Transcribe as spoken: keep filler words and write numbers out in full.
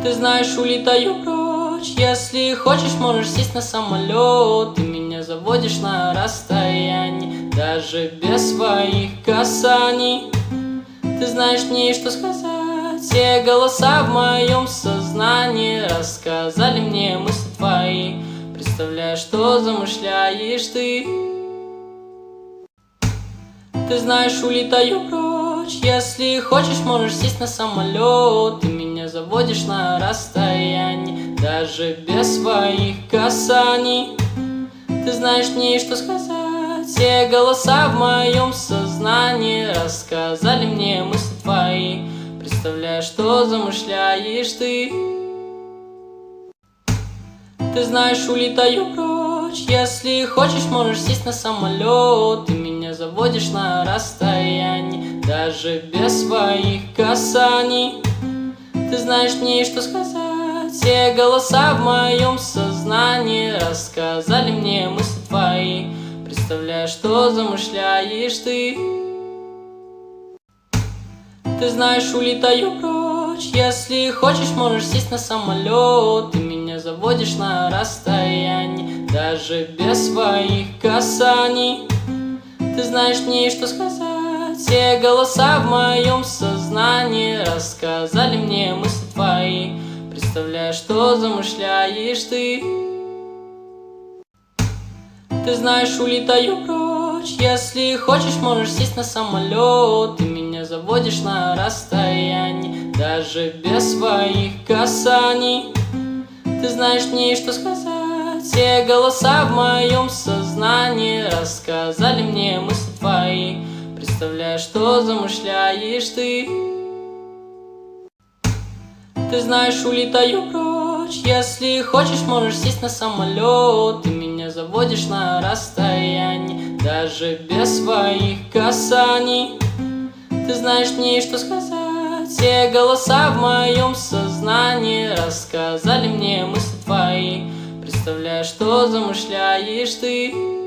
Ты знаешь, улетаю прочь. Если хочешь, можешь сесть на самолет. Ты меня заводишь на расстоянии, даже без своих касаний. Ты знаешь, мне что сказать. Все голоса в моем сознании рассказали мне мысли твои. Представляешь, что замышляешь ты. Ты знаешь, улетаю прочь. Если хочешь, можешь сесть на самолет. Ты меня заводишь на расстоянии, даже без своих касаний. Ты знаешь, мне что сказать. Все голоса в моем сознании рассказали мне мысли твои. Представляешь, что замышляешь ты. Ты знаешь, улетаю прочь. Если хочешь, можешь сесть на самолет. Ты меня заводишь на расстоянии, даже без своих касаний. Ты знаешь, мне что сказать. Все голоса в моем сознании рассказали мне мысли твои. Представляешь, что замышляешь ты. Ты знаешь, улетаю прочь. Если хочешь, можешь сесть на самолет. Ты меня заводишь на расстоянии, даже без своих касаний. Ты знаешь, мне что сказать. Все голоса в моем сознании рассказали мне мысли твои. Представляешь, что замышляешь ты. Ты знаешь, улетаю прочь. Если хочешь, можешь сесть на самолет. Ты меня заводишь на расстоянии, даже без своих касаний. Ты знаешь, мне что сказать. Все голоса в моем сознании рассказали мне мысли твои. Представляешь, что замышляешь ты. Ты знаешь, улетаю прочь. Если хочешь, можешь сесть на самолет. Ты меня заводишь на расстоянии, даже без своих касаний. Ты знаешь, мне что сказать. Все голоса в моем сознании рассказали мне мысли твои. Представляешь, что замышляешь ты.